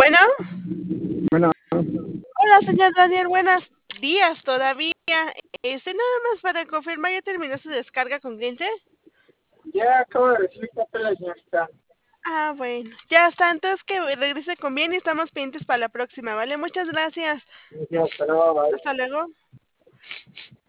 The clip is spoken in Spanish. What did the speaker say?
Bueno, Bueno, hola señor Daniel, buenos días todavía. Nada más para confirmar, ¿ya terminó su descarga con Glince? ya acabo de recibir papeles, señorita. Ah, bueno, ya está, entonces que regrese con bien y estamos pendientes para la próxima, ¿vale? Muchas gracias. Ya, hasta luego, bye. Hasta luego.